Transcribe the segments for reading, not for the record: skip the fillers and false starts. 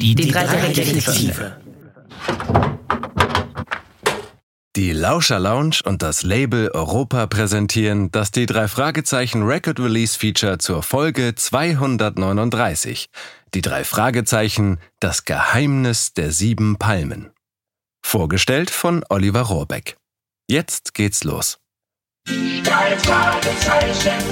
Die drei Detektive. Die Lauscher Lounge und das Label Europa präsentieren das die drei Fragezeichen Record Release Feature zur Folge 239. Die drei Fragezeichen, das Geheimnis der 7 Palmen. Vorgestellt von Oliver Rohrbeck. Jetzt geht's los. Die drei Fragezeichen.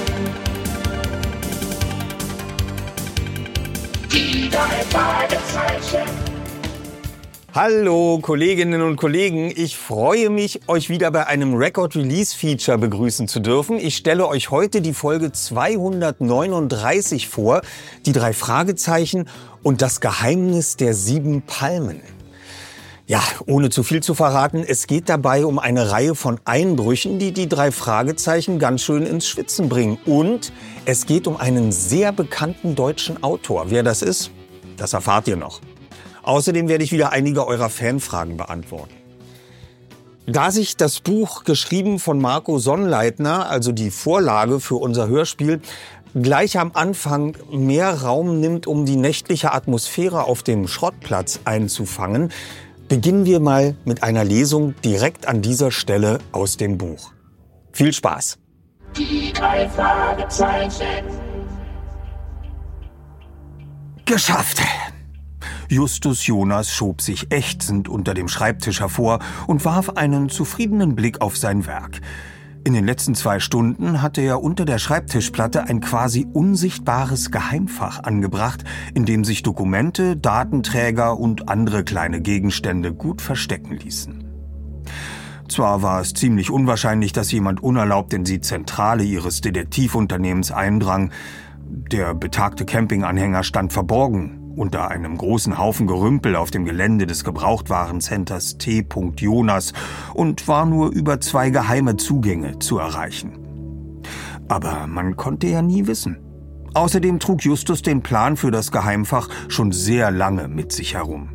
Die drei Fragezeichen. Hallo Kolleginnen und Kollegen, ich freue mich, euch wieder bei einem Record Release Feature begrüßen zu dürfen. Ich stelle euch heute die Folge 239 vor, die drei Fragezeichen und das Geheimnis der 7 Palmen. Ja, ohne zu viel zu verraten, es geht dabei um eine Reihe von Einbrüchen, die die drei Fragezeichen ganz schön ins Schwitzen bringen. Und es geht um einen sehr bekannten deutschen Autor. Wer das ist, das erfahrt ihr noch. Außerdem werde ich wieder einige eurer Fanfragen beantworten. Da sich das Buch, geschrieben von Marco Sonnleitner, also die Vorlage für unser Hörspiel, gleich am Anfang mehr Raum nimmt, um die nächtliche Atmosphäre auf dem Schrottplatz einzufangen, beginnen wir mal mit einer Lesung direkt an dieser Stelle aus dem Buch. Viel Spaß! Die drei Fragezeichen. Geschafft! Justus Jonas schob sich ächzend unter dem Schreibtisch hervor und warf einen zufriedenen Blick auf sein Werk. In den letzten 2 Stunden hatte er unter der Schreibtischplatte ein quasi unsichtbares Geheimfach angebracht, in dem sich Dokumente, Datenträger und andere kleine Gegenstände gut verstecken ließen. Zwar war es ziemlich unwahrscheinlich, dass jemand unerlaubt in die Zentrale ihres Detektivunternehmens eindrang. Der betagte Campinganhänger stand verborgen unter einem großen Haufen Gerümpel auf dem Gelände des Gebrauchtwarencenters T. Jonas und war nur über 2 geheime Zugänge zu erreichen. Aber man konnte ja nie wissen. Außerdem trug Justus den Plan für das Geheimfach schon sehr lange mit sich herum.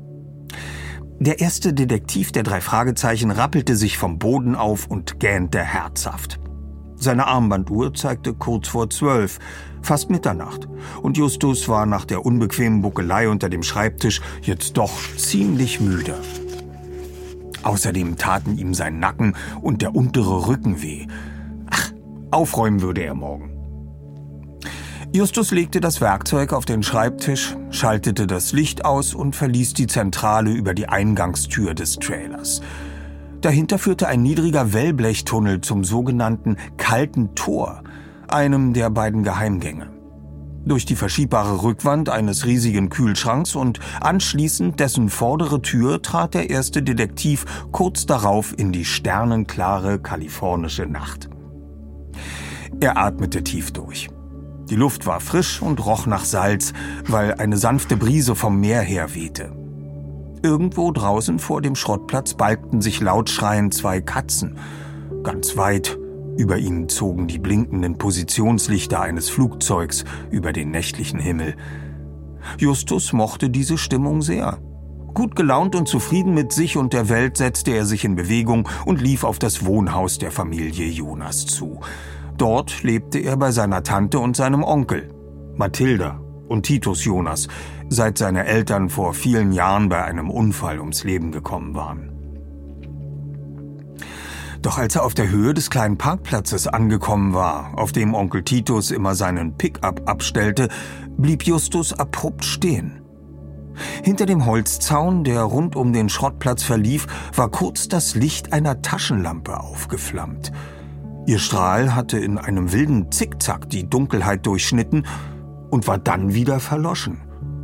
Der erste Detektiv der drei Fragezeichen rappelte sich vom Boden auf und gähnte herzhaft. Seine Armbanduhr zeigte kurz vor 12, fast Mitternacht, und Justus war nach der unbequemen Buckelei unter dem Schreibtisch jetzt doch ziemlich müde. Außerdem taten ihm sein Nacken und der untere Rücken weh. Ach, aufräumen würde er morgen. Justus legte das Werkzeug auf den Schreibtisch, schaltete das Licht aus und verließ die Zentrale über die Eingangstür des Trailers. Dahinter führte ein niedriger Wellblechtunnel zum sogenannten Kalten Tor, einem der beiden Geheimgänge. Durch die verschiebbare Rückwand eines riesigen Kühlschranks und anschließend dessen vordere Tür trat der erste Detektiv kurz darauf in die sternenklare kalifornische Nacht. Er atmete tief durch. Die Luft war frisch und roch nach Salz, weil eine sanfte Brise vom Meer her wehte. Irgendwo draußen vor dem Schrottplatz balgten sich laut schreiend 2 Katzen. Ganz weit über ihnen zogen die blinkenden Positionslichter eines Flugzeugs über den nächtlichen Himmel. Justus mochte diese Stimmung sehr. Gut gelaunt und zufrieden mit sich und der Welt setzte er sich in Bewegung und lief auf das Wohnhaus der Familie Jonas zu. Dort lebte er bei seiner Tante und seinem Onkel, Mathilda und Titus Jonas, seit seine Eltern vor vielen Jahren bei einem Unfall ums Leben gekommen waren. Doch als er auf der Höhe des kleinen Parkplatzes angekommen war, auf dem Onkel Titus immer seinen Pickup abstellte, blieb Justus abrupt stehen. Hinter dem Holzzaun, der rund um den Schrottplatz verlief, war kurz das Licht einer Taschenlampe aufgeflammt. Ihr Strahl hatte in einem wilden Zickzack die Dunkelheit durchschnitten und war dann wieder verloschen.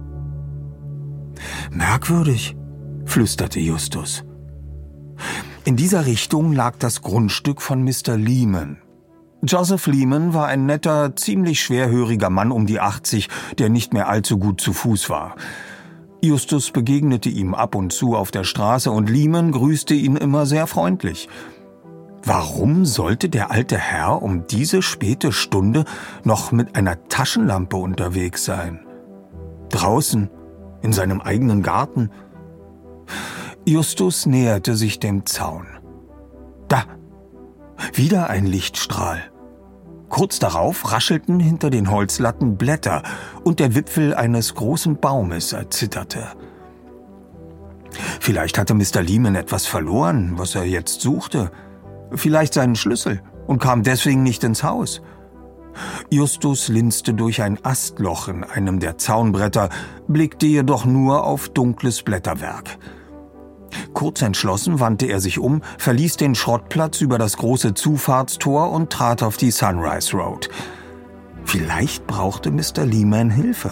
»Merkwürdig«, flüsterte Justus. In dieser Richtung lag das Grundstück von Mr. Lehman. Joseph Lehman war ein netter, ziemlich schwerhöriger Mann um die 80, der nicht mehr allzu gut zu Fuß war. Justus begegnete ihm ab und zu auf der Straße und Lehman grüßte ihn immer sehr freundlich. Warum sollte der alte Herr um diese späte Stunde noch mit einer Taschenlampe unterwegs sein? Draußen, in seinem eigenen Garten? Justus näherte sich dem Zaun. Da, wieder ein Lichtstrahl. Kurz darauf raschelten hinter den Holzlatten Blätter und der Wipfel eines großen Baumes erzitterte. Vielleicht hatte Mr. Lehman etwas verloren, was er jetzt suchte. Vielleicht seinen Schlüssel und kam deswegen nicht ins Haus. Justus linste durch ein Astloch in einem der Zaunbretter, blickte jedoch nur auf dunkles Blätterwerk. Kurz entschlossen wandte er sich um, verließ den Schrottplatz über das große Zufahrtstor und trat auf die Sunrise Road. Vielleicht brauchte Mr. Lehman Hilfe.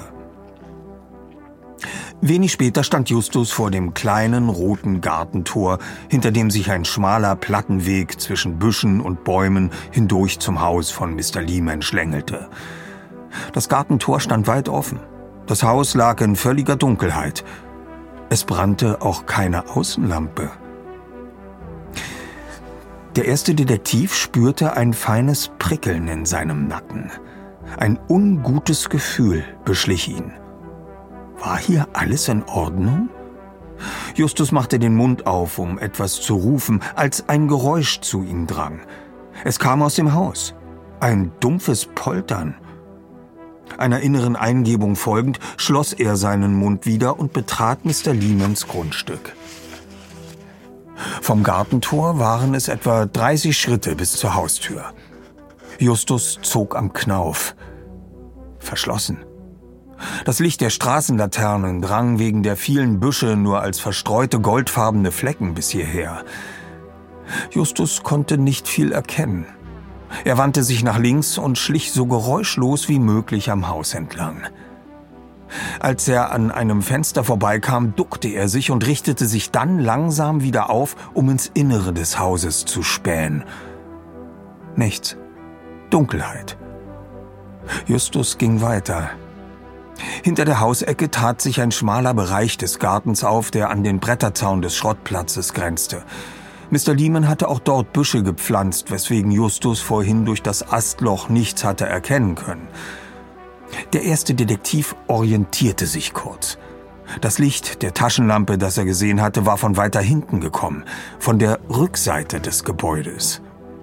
Wenig später stand Justus vor dem kleinen roten Gartentor, hinter dem sich ein schmaler Plattenweg zwischen Büschen und Bäumen hindurch zum Haus von Mr. Lehman schlängelte. Das Gartentor stand weit offen. Das Haus lag in völliger Dunkelheit. Es brannte auch keine Außenlampe. Der erste Detektiv spürte ein feines Prickeln in seinem Nacken. Ein ungutes Gefühl beschlich ihn. War hier alles in Ordnung? Justus machte den Mund auf, um etwas zu rufen, als ein Geräusch zu ihm drang. Es kam aus dem Haus. Ein dumpfes Poltern. Einer inneren Eingebung folgend schloss er seinen Mund wieder und betrat Mr. Lehmans Grundstück. Vom Gartentor waren es etwa 30 Schritte bis zur Haustür. Justus zog am Knauf. Verschlossen. Das Licht der Straßenlaternen drang wegen der vielen Büsche nur als verstreute goldfarbene Flecken bis hierher. Justus konnte nicht viel erkennen. Er wandte sich nach links und schlich so geräuschlos wie möglich am Haus entlang. Als er an einem Fenster vorbeikam, duckte er sich und richtete sich dann langsam wieder auf, um ins Innere des Hauses zu spähen. Nichts. Dunkelheit. Justus ging weiter. Hinter der Hausecke tat sich ein schmaler Bereich des Gartens auf, der an den Bretterzaun des Schrottplatzes grenzte. Mr. Lehman hatte auch dort Büsche gepflanzt, weswegen Justus vorhin durch das Astloch nichts hatte erkennen können. Der erste Detektiv orientierte sich kurz. Das Licht der Taschenlampe, das er gesehen hatte, war von weiter hinten gekommen, von der Rückseite des Gebäudes.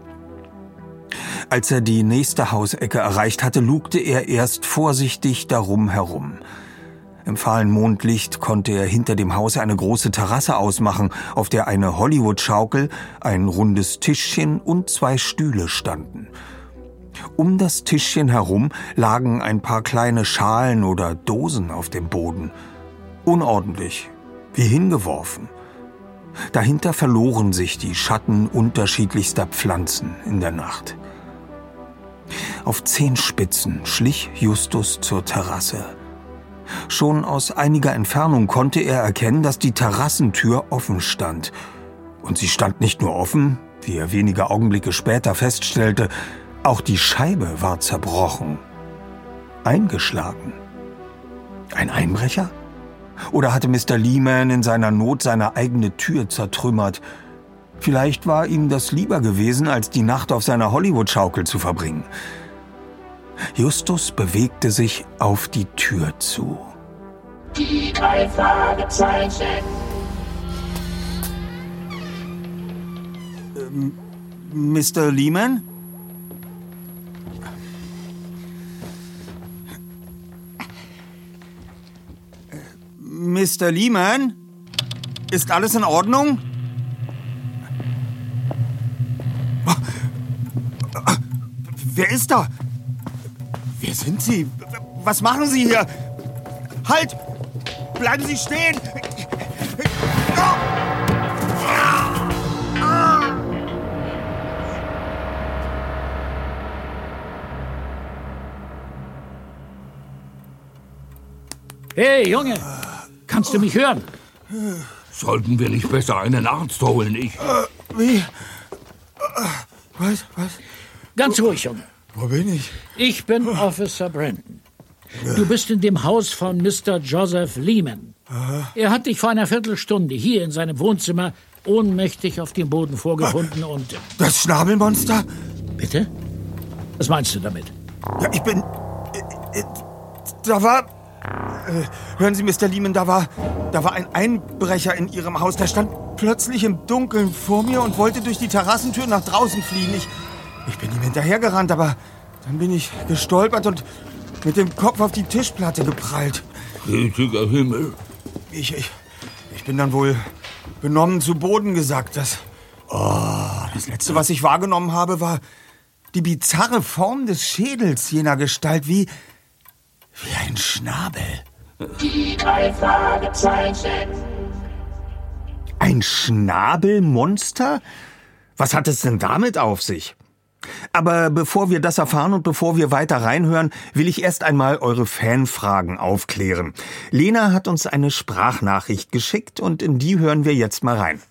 Als er die nächste Hausecke erreicht hatte, lugte er erst vorsichtig darum herum. Im fahlen Mondlicht konnte er hinter dem Haus eine große Terrasse ausmachen, auf der eine Hollywood-Schaukel, ein rundes Tischchen und 2 Stühle standen. Um das Tischchen herum lagen ein paar kleine Schalen oder Dosen auf dem Boden. Unordentlich, wie hingeworfen. Dahinter verloren sich die Schatten unterschiedlichster Pflanzen in der Nacht. Auf Zehenspitzen schlich Justus zur Terrasse. Schon aus einiger Entfernung konnte er erkennen, dass die Terrassentür offen stand. Und sie stand nicht nur offen, wie er wenige Augenblicke später feststellte, auch die Scheibe war zerbrochen. Eingeschlagen. Ein Einbrecher? Oder hatte Mr. Lehman in seiner Not seine eigene Tür zertrümmert? Vielleicht war ihm das lieber gewesen, als die Nacht auf seiner Hollywood-Schaukel zu verbringen. Justus bewegte sich auf die Tür zu. Die 3 Fragezeichen. Mr. Lehman? Mr. Lehman? Ist alles in Ordnung? Wer ist da? Wer sind Sie? Was machen Sie hier? Halt! Bleiben Sie stehen! Hey, Junge! Kannst du mich hören? Sollten wir nicht besser einen Arzt holen, Wie? Was? Ganz ruhig, Junge. Wo bin ich? Ich bin Officer Brandon. Du bist in dem Haus von Mr. Joseph Lehman. Er hat dich vor einer Viertelstunde hier in seinem Wohnzimmer ohnmächtig auf dem Boden vorgefunden und... Das Schnabelmonster? Bitte? Was meinst du damit? Ja, ich bin... Da war... hören Sie, Mr. Lehman, da war ein Einbrecher in Ihrem Haus. Der stand plötzlich im Dunkeln vor mir und wollte durch die Terrassentür nach draußen fliehen. Ich bin ihm hinterhergerannt, aber Dann bin ich gestolpert und mit dem Kopf auf die Tischplatte geprallt. Gütiger Himmel. Ich bin dann wohl benommen zu Boden gesackt. Das Letzte, was ich wahrgenommen habe, war die bizarre Form des Schädels jener Gestalt, wie ein Schnabel. Die 3 Fragezeichen. Ein Schnabelmonster? Was hat es denn damit auf sich? Aber bevor wir das erfahren und bevor wir weiter reinhören, will ich erst einmal eure Fanfragen aufklären. Lena hat uns eine Sprachnachricht geschickt und in die hören wir jetzt mal rein.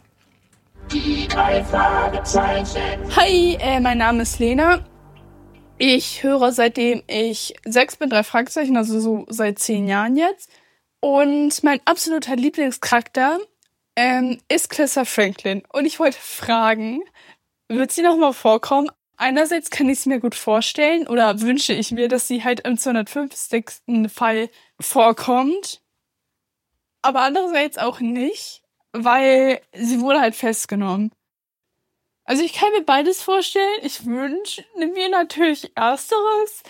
Die 3 Fragezeichen. Hi, mein Name ist Lena. Ich höre seitdem ich 6 bin, 3 Fragezeichen, also so seit 10 Jahren jetzt. Und mein absoluter Lieblingscharakter ist Clarissa Franklin. Und ich wollte fragen, wird sie nochmal vorkommen? Einerseits kann ich es mir gut vorstellen oder wünsche ich mir, dass sie halt im 250. Fall vorkommt. Aber andererseits auch nicht, weil sie wurde halt festgenommen. Also ich kann mir beides vorstellen. Ich wünsche mir natürlich Ersteres.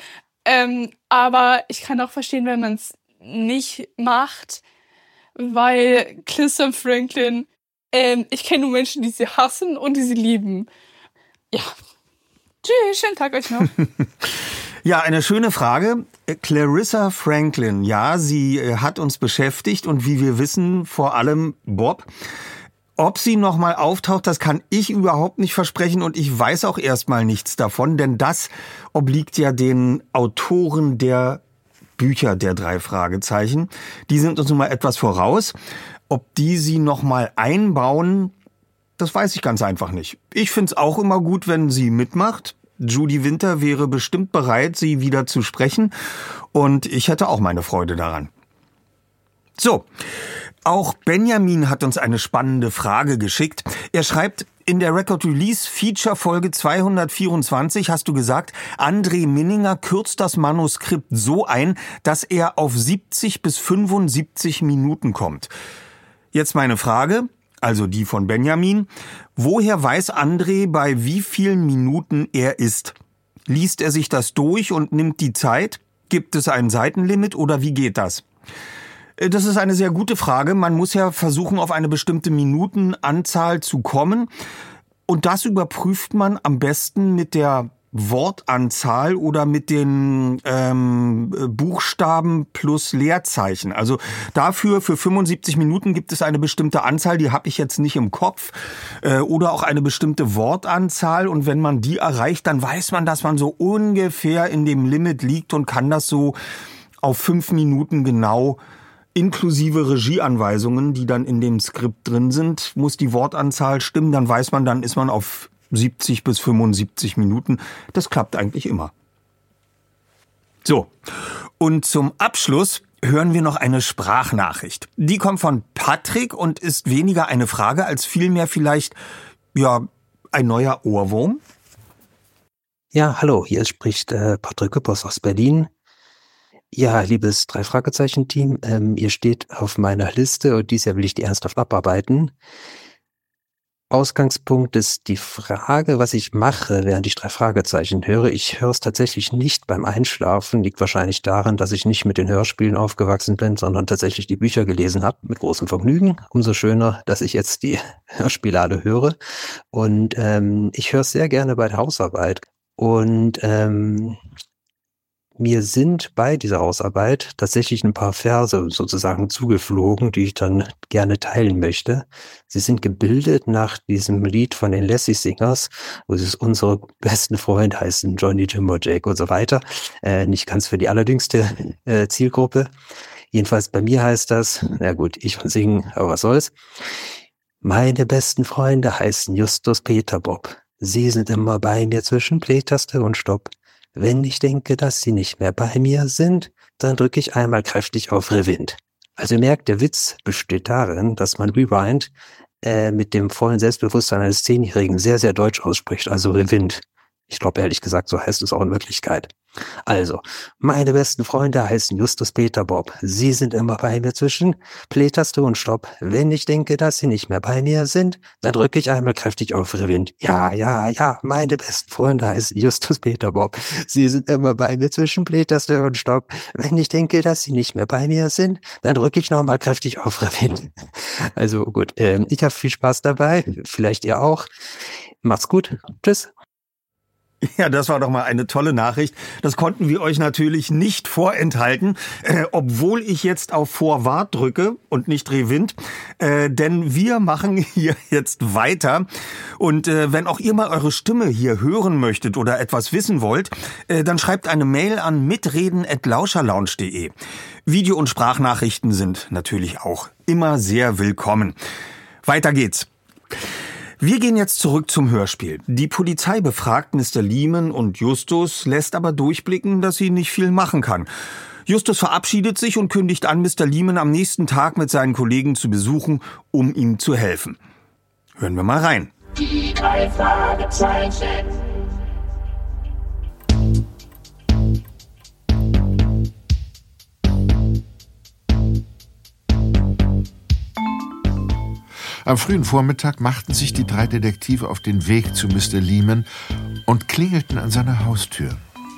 Aber ich kann auch verstehen, wenn man es nicht macht, weil Clarissa Franklin, ich kenne nur Menschen, die sie hassen und die sie lieben. Ja. Tschüss, schönen Tag euch noch. Ja, eine schöne Frage. Clarissa Franklin, ja, sie hat uns beschäftigt und wie wir wissen, vor allem Bob. Ob sie nochmal auftaucht, das kann ich überhaupt nicht versprechen und ich weiß auch erstmal nichts davon, denn das obliegt ja den Autoren der Bücher der 3 Fragezeichen. Die sind uns nun mal etwas voraus. Ob die sie nochmal einbauen, das weiß ich ganz einfach nicht. Ich find's auch immer gut, wenn sie mitmacht. Judy Winter wäre bestimmt bereit, sie wieder zu sprechen. Und ich hätte auch meine Freude daran. So, auch Benjamin hat uns eine spannende Frage geschickt. Er schreibt, in der Record Release Feature Folge 224 hast du gesagt, André Minninger kürzt das Manuskript so ein, dass er auf 70 bis 75 Minuten kommt. Jetzt meine Frage, also die von Benjamin. Woher weiß André, bei wie vielen Minuten er ist? Liest er sich das durch und nimmt die Zeit? Gibt es ein Seitenlimit oder wie geht das? Das ist eine sehr gute Frage. Man muss ja versuchen, auf eine bestimmte Minutenanzahl zu kommen. Und das überprüft man am besten mit der Wortanzahl oder mit den Buchstaben plus Leerzeichen. Also dafür, für 75 Minuten gibt es eine bestimmte Anzahl, die habe ich jetzt nicht im Kopf. Oder auch eine bestimmte Wortanzahl. Und wenn man die erreicht, dann weiß man, dass man so ungefähr in dem Limit liegt und kann das so auf 5 Minuten genau inklusive Regieanweisungen, die dann in dem Skript drin sind, muss die Wortanzahl stimmen, dann weiß man, dann ist man auf 70 bis 75 Minuten. Das klappt eigentlich immer. So, und zum Abschluss hören wir noch eine Sprachnachricht. Die kommt von Patrick und ist weniger eine Frage, als vielmehr vielleicht, ja, ein neuer Ohrwurm. Ja, hallo, hier spricht Patrick Küppers aus Berlin. Ja, liebes 3-Fragezeichen-Team, ihr steht auf meiner Liste und dieses Jahr will ich die ernsthaft abarbeiten. Ausgangspunkt ist die Frage, was ich mache, während ich 3 Fragezeichen höre. Ich höre es tatsächlich nicht beim Einschlafen, liegt wahrscheinlich daran, dass ich nicht mit den Hörspielen aufgewachsen bin, sondern tatsächlich die Bücher gelesen habe, mit großem Vergnügen. Umso schöner, dass ich jetzt die Hörspiele alle höre. Und ich höre es sehr gerne bei der Hausarbeit. Und mir sind bei dieser Hausarbeit tatsächlich ein paar Verse sozusagen zugeflogen, die ich dann gerne teilen möchte. Sie sind gebildet nach diesem Lied von den Lassie Singers, wo es unsere besten Freunde heißen, Johnny, Jimbo, Jake und so weiter. Nicht ganz für die allerjüngste Zielgruppe. Jedenfalls bei mir heißt das, na gut, ich will singen, aber was soll's. Meine besten Freunde heißen Justus, Peter, Bob. Sie sind immer bei mir zwischen Play-Taste und Stopp. Wenn ich denke, dass sie nicht mehr bei mir sind, dann drücke ich einmal kräftig auf Rewind. Also ihr merkt, der Witz besteht darin, dass man Rewind mit dem vollen Selbstbewusstsein eines 10-Jährigen sehr, sehr deutsch ausspricht, also Rewind. Ich glaube, ehrlich gesagt, so heißt es auch in Wirklichkeit. Also, meine besten Freunde heißen Justus, Peter, Bob. Sie sind immer bei mir zwischen Play-Taste und Stopp. Wenn ich denke, dass sie nicht mehr bei mir sind, dann drücke ich einmal kräftig auf Rewind. Ja, ja, ja, meine besten Freunde heißen Justus, Peter, Bob. Sie sind immer bei mir zwischen Play-Taste und Stopp. Wenn ich denke, dass sie nicht mehr bei mir sind, dann drücke ich nochmal kräftig auf Rewind. Also gut, ich habe viel Spaß dabei. Vielleicht ihr auch. Macht's gut. Tschüss. Ja, das war doch mal eine tolle Nachricht. Das konnten wir euch natürlich nicht vorenthalten, obwohl ich jetzt auf Vorwart drücke und nicht Rewind, denn wir machen hier jetzt weiter. Und wenn auch ihr mal eure Stimme hier hören möchtet oder etwas wissen wollt, dann schreibt eine Mail an mitreden@lauscherlounge.de. Video- und Sprachnachrichten sind natürlich auch immer sehr willkommen. Weiter geht's. Wir gehen jetzt zurück zum Hörspiel. Die Polizei befragt Mr. Lehman und Justus, lässt aber durchblicken, dass sie nicht viel machen kann. Justus verabschiedet sich und kündigt an, Mr. Lehman am nächsten Tag mit seinen Kollegen zu besuchen, um ihm zu helfen. Hören wir mal rein. Die 3 Fragezeichen. Am frühen Vormittag machten sich die 3 Detektive auf den Weg zu Mr. Lehman und klingelten an seiner Haustür.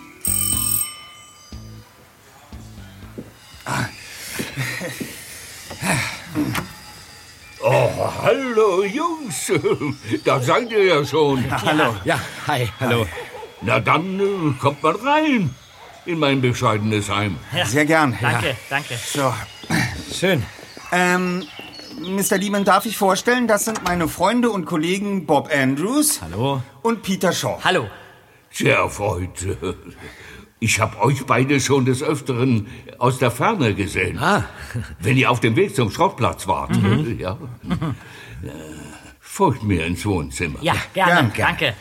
Oh, hallo Jungs, da seid ihr ja schon. Hallo. Ja, hi, hallo. Na dann kommt mal rein in mein bescheidenes Heim. Sehr gern. Danke, danke. So. Schön. Mr. Lehman, darf ich vorstellen, das sind meine Freunde und Kollegen Bob Andrews. Hallo. Und Peter Shaw. Hallo. Sehr erfreut. Ich habe euch beide schon des Öfteren aus der Ferne gesehen. Ah. Wenn ihr auf dem Weg zum Schrottplatz wart. Ja. Folgt mir ins Wohnzimmer. Ja, gerne, Gern. danke.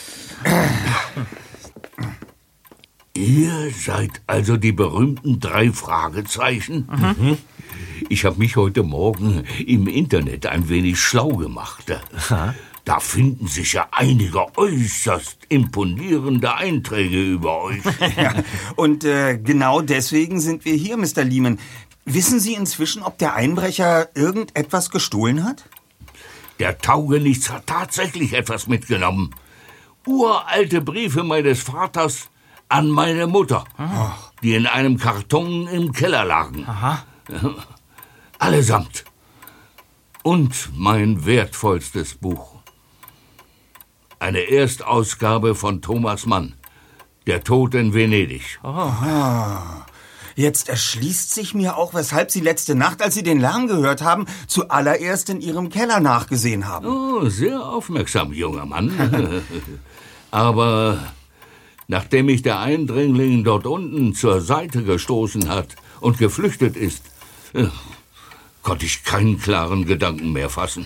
Ihr seid also die berühmten 3 Fragezeichen? Mhm. Ich habe mich heute Morgen im Internet ein wenig schlau gemacht. Da finden sich ja einige äußerst imponierende Einträge über euch. Ja, und genau deswegen sind wir hier, Mr. Lehman. Wissen Sie inzwischen, ob der Einbrecher irgendetwas gestohlen hat? Der Taugenichts hat tatsächlich etwas mitgenommen. Uralte Briefe meines Vaters an meine Mutter, die in einem Karton im Keller lagen. Aha. Allesamt. Und mein wertvollstes Buch. Eine Erstausgabe von Thomas Mann, Der Tod in Venedig. Jetzt erschließt sich mir auch, weshalb Sie letzte Nacht, als Sie den Lärm gehört haben, zuallererst in Ihrem Keller nachgesehen haben. Oh, sehr aufmerksam, junger Mann. Aber nachdem mich der Eindringling dort unten zur Seite gestoßen hat und geflüchtet ist, konnte ich keinen klaren Gedanken mehr fassen.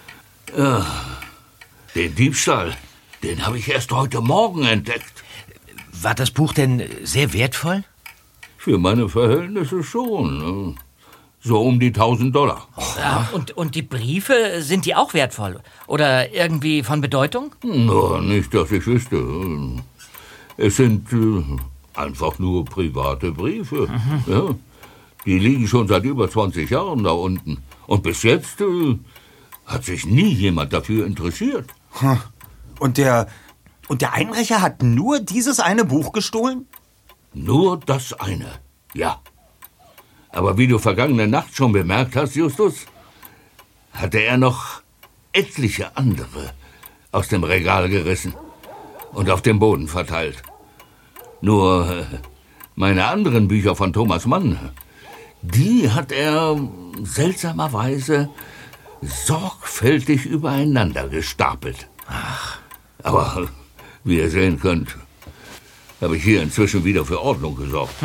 Den Diebstahl, den habe ich erst heute Morgen entdeckt. War das Buch denn sehr wertvoll? Für meine Verhältnisse schon. So um die $1000. Ja, und die Briefe, sind die auch wertvoll? Oder irgendwie von Bedeutung? Na, nicht, dass ich wüsste. Es sind einfach nur private Briefe. Ja, die liegen schon seit über 20 Jahren da unten. Und bis jetzt hat sich nie jemand dafür interessiert. Und der Einbrecher hat nur dieses eine Buch gestohlen? Nur das eine, ja. Aber wie du vergangene Nacht schon bemerkt hast, Justus, hatte er noch etliche andere aus dem Regal gerissen und auf dem Boden verteilt. Nur meine anderen Bücher von Thomas Mann, die hat er seltsamerweise sorgfältig übereinander gestapelt. Aber wie ihr sehen könnt, habe ich hier inzwischen wieder für Ordnung gesorgt.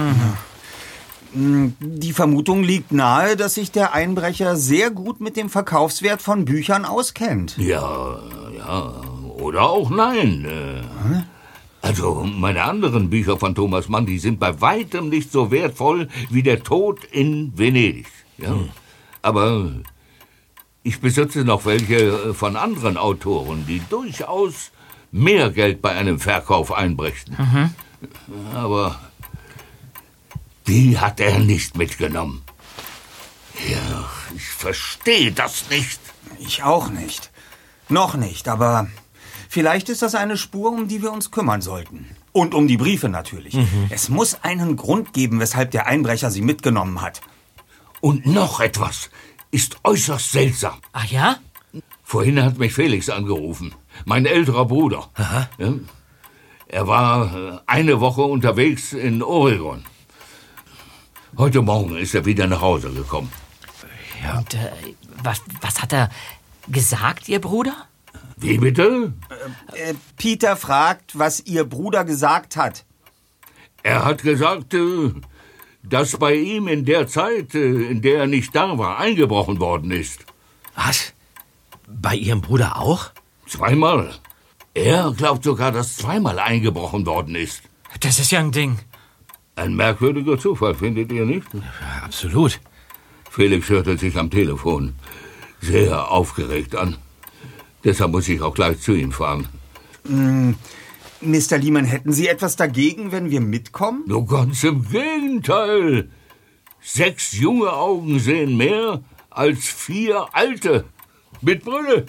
Die Vermutung liegt nahe, dass sich der Einbrecher sehr gut mit dem Verkaufswert von Büchern auskennt. Ja, oder auch nein. Also meine anderen Bücher von Thomas Mann, die sind bei weitem nicht so wertvoll wie Der Tod in Venedig. Ja? Aber ich besitze noch welche von anderen Autoren, die durchaus mehr Geld bei einem Verkauf einbrächten. Aber die hat er nicht mitgenommen. Ja, ich verstehe das nicht. Ich auch nicht. Noch nicht, aber vielleicht ist das eine Spur, um die wir uns kümmern sollten. Und um die Briefe natürlich. Es muss einen Grund geben, weshalb der Einbrecher sie mitgenommen hat. Und noch etwas ist äußerst seltsam. Ach ja? Vorhin hat mich Felix angerufen, mein älterer Bruder. Aha. Ja, er war eine Woche unterwegs in Oregon. Heute Morgen ist er wieder nach Hause gekommen. Ja. Und was hat er gesagt, Ihr Bruder? Wie bitte? Peter fragt, was Ihr Bruder gesagt hat. Er hat gesagt, dass bei ihm in der Zeit, in der er nicht da war, eingebrochen worden ist. Was? Bei Ihrem Bruder auch? 2-mal. Er glaubt sogar, dass 2-mal eingebrochen worden ist. Das ist ja ein Ding. Ein merkwürdiger Zufall, findet ihr nicht? Ja, absolut. Felix hörte sich am Telefon sehr aufgeregt an. Deshalb muss ich auch gleich zu ihm fahren. Mr. Lehman, hätten Sie etwas dagegen, wenn wir mitkommen? Nur ganz im Gegenteil. 6 junge Augen sehen mehr als 4 alte. Mit Brille.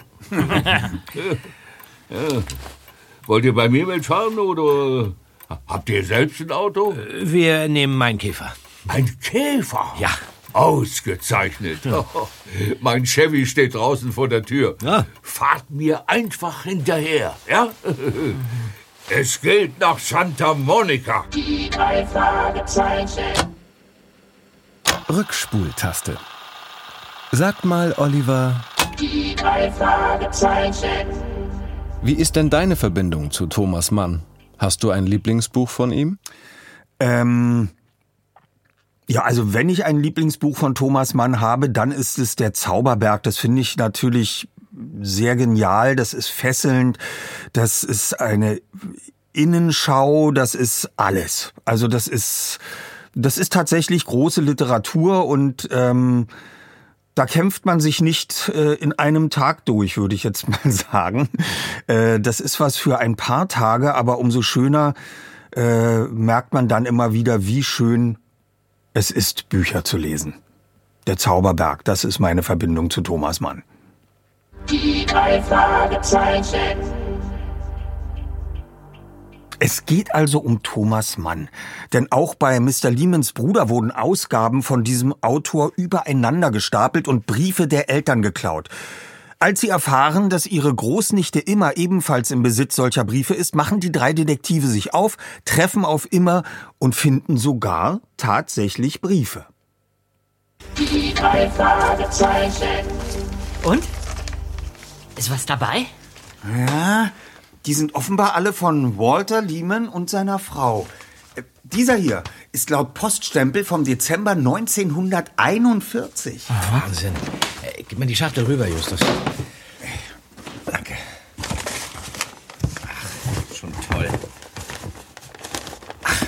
Ja. Wollt ihr bei mir mitfahren oder habt ihr selbst ein Auto? Wir nehmen meinen Käfer. Ein Käfer? Ja. Ausgezeichnet. Mein Chevy steht draußen vor der Tür. Ja. Fahrt mir einfach hinterher, ja? Es geht nach Santa Monica. Die 3 Fragezeichen. Rückspultaste. Sag mal, Oliver, Die 3 Fragezeichen. wie ist denn deine Verbindung zu Thomas Mann? Hast du ein Lieblingsbuch von ihm? Ja, also wenn ich ein Lieblingsbuch von Thomas Mann habe, dann ist es Der Zauberberg. Das finde ich natürlich sehr genial, das ist fesselnd, das ist eine Innenschau, das ist alles. Also das ist tatsächlich große Literatur und da kämpft man sich nicht in einem Tag durch, würde ich jetzt mal sagen. Das ist was für ein paar Tage, aber umso schöner merkt man dann immer wieder, wie schön es ist, Bücher zu lesen. Der Zauberberg, das ist meine Verbindung zu Thomas Mann. Die 3 Fragezeichen. Es geht also um Thomas Mann. Denn auch bei Mr. Lehmans Bruder wurden Ausgaben von diesem Autor übereinander gestapelt und Briefe der Eltern geklaut. Als sie erfahren, dass ihre Großnichte Immer ebenfalls im Besitz solcher Briefe ist, machen die 3 Detektive sich auf, treffen auf Immer und finden sogar tatsächlich Briefe. Die 3 Fragezeichen. Und? Ist was dabei? Ja, die sind offenbar alle von Walter Lehman und seiner Frau. Dieser hier ist laut Poststempel vom Dezember 1941. Wahnsinn. Gib mir die Schachtel rüber, Justus. Danke. Ach, schon toll. Ach.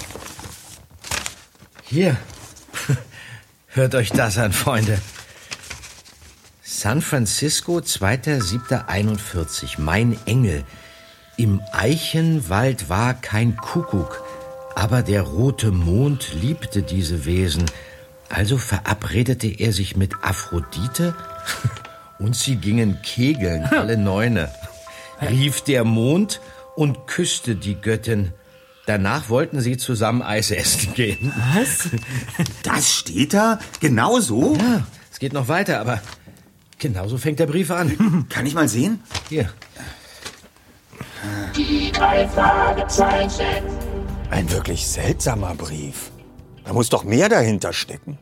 Hier. Hört euch das an, Freunde. San Francisco, 2.7.41. Mein Engel. Im Eichenwald war kein Kuckuck, aber der rote Mond liebte diese Wesen. Also verabredete er sich mit Aphrodite und sie gingen kegeln, alle Neune. Rief der Mond und küsste die Göttin. Danach wollten sie zusammen Eis essen gehen. Was? Das steht da? Genau so? Ja, es geht noch weiter, aber genauso fängt der Brief an. Kann ich mal sehen? Hier. Die 3 Fragezeichen. Ein wirklich seltsamer Brief. Da muss doch mehr dahinter stecken.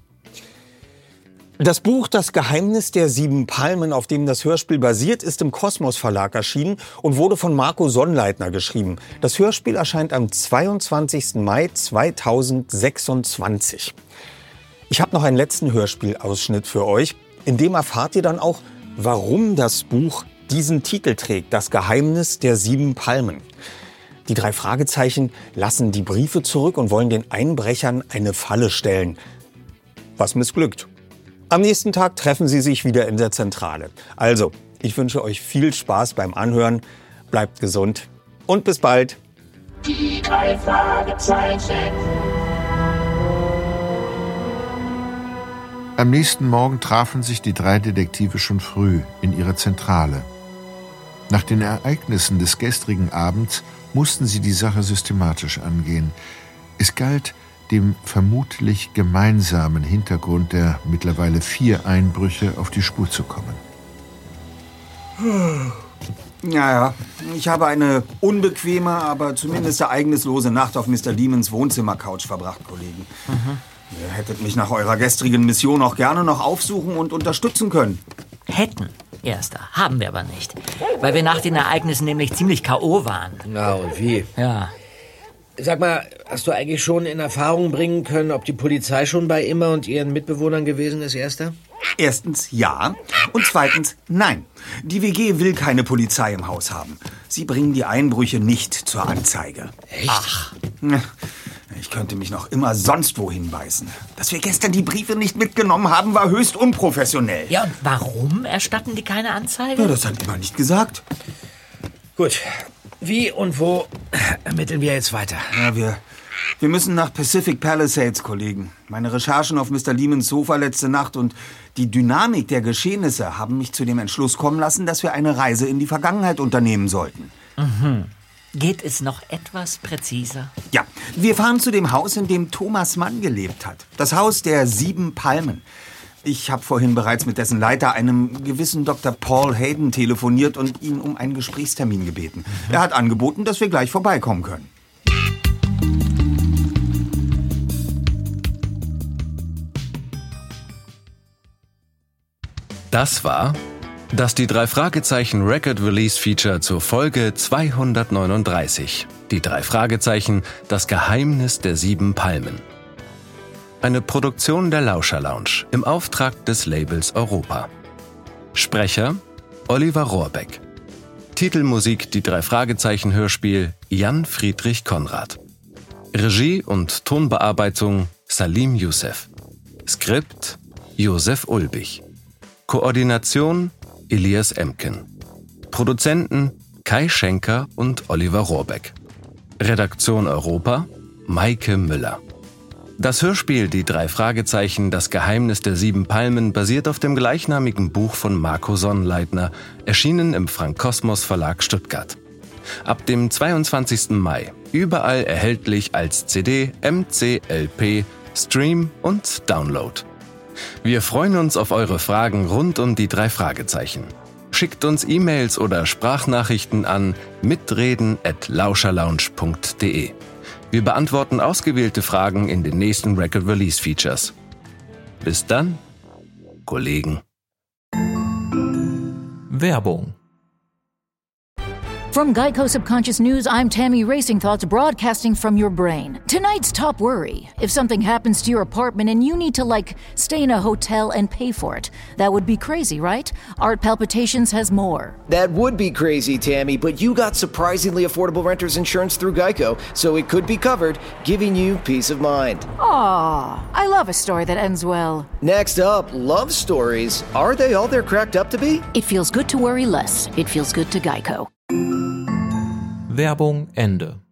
Das Buch Das Geheimnis der 7 Palmen, auf dem das Hörspiel basiert, ist im Kosmos Verlag erschienen und wurde von Marco Sonnleitner geschrieben. Das Hörspiel erscheint am 22. Mai 2026. Ich habe noch einen letzten Hörspielausschnitt für euch. In dem erfahrt ihr dann auch, warum das Buch diesen Titel trägt. Das Geheimnis der 7 Palmen. Die 3 Fragezeichen lassen die Briefe zurück und wollen den Einbrechern eine Falle stellen. Was missglückt. Am nächsten Tag treffen sie sich wieder in der Zentrale. Also, ich wünsche euch viel Spaß beim Anhören. bleibt gesund und bis bald. Die 3 Fragezeichen. Am nächsten Morgen trafen sich die 3 Detektive schon früh in ihrer Zentrale. Nach den Ereignissen des gestrigen Abends mussten sie die Sache systematisch angehen. Es galt, dem vermutlich gemeinsamen Hintergrund der mittlerweile 4 Einbrüche auf die Spur zu kommen. Ja, ich habe eine unbequeme, aber zumindest ereignislose Nacht auf Mr. Lehmans Wohnzimmercouch verbracht, Kollegen. Ihr hättet mich nach eurer gestrigen Mission auch gerne noch aufsuchen und unterstützen können. Hätten, Erster. Haben wir aber nicht. Weil wir nach den Ereignissen nämlich ziemlich K.O. waren. Na und wie? Ja. Sag mal, hast du eigentlich schon in Erfahrung bringen können, ob die Polizei schon bei Imma und ihren Mitbewohnern gewesen ist, Erster? Erstens ja und zweitens nein. Die WG will keine Polizei im Haus haben. Sie bringen die Einbrüche nicht zur Anzeige. Echt? Ach. Ich könnte mich noch immer sonst wohin beißen. Dass wir gestern die Briefe nicht mitgenommen haben, war höchst unprofessionell. Ja, und warum erstatten die keine Anzeige? Ja, das hat Imma nicht gesagt. Gut. Wie und wo ermitteln wir jetzt weiter? Ja, wir müssen nach Pacific Palisades, Kollegen. Meine Recherchen auf Mr. Lehmans Sofa letzte Nacht und die Dynamik der Geschehnisse haben mich zu dem Entschluss kommen lassen, dass wir eine Reise in die Vergangenheit unternehmen sollten. Geht es noch etwas präziser? Ja, wir fahren zu dem Haus, in dem Thomas Mann gelebt hat. Das Haus der 7 Palmen. Ich habe vorhin bereits mit dessen Leiter, einem gewissen Dr. Paul Hayden, telefoniert und ihn um einen Gesprächstermin gebeten. Er hat angeboten, dass wir gleich vorbeikommen können. Das war das die 3 Fragezeichen Record Release Feature zur Folge 239. Die 3 Fragezeichen, das Geheimnis der 7 Palmen. Eine Produktion der Lauscher Lounge im Auftrag des Labels Europa. Sprecher Oliver Rohrbeck. Titelmusik die 3 Fragezeichen Hörspiel Jan Friedrich Konrad. Regie und Tonbearbeitung Salim Youssef. Skript Josef Ulbich. Koordination Elias Emken. Produzenten Kai Schenker und Oliver Rohrbeck. Redaktion Europa Maike Müller. Das Hörspiel Die 3 Fragezeichen, das Geheimnis der 7 Palmen basiert auf dem gleichnamigen Buch von Marco Sonnleitner, erschienen im Frank Kosmos Verlag Stuttgart. Ab dem 22. Mai überall erhältlich als CD, MC, LP, Stream und Download. Wir freuen uns auf eure Fragen rund um die 3 Fragezeichen. Schickt uns E-Mails oder Sprachnachrichten an mitreden@lauscherlounge.de. Wir beantworten ausgewählte Fragen in den nächsten Record Release Features. Bis dann, Kollegen. Werbung. From Geico Subconscious News, I'm Tammy Racing Thoughts, broadcasting from your brain. Tonight's top worry. If something happens to your apartment and you need to, stay in a hotel and pay for it. That would be crazy, right? Art Palpitations has more. That would be crazy, Tammy, but you got surprisingly affordable renter's insurance through Geico, so it could be covered, giving you peace of mind. Aw, I love a story that ends well. Next up, love stories. Are they all they're cracked up to be? It feels good to worry less. It feels good to Geico. Werbung Ende.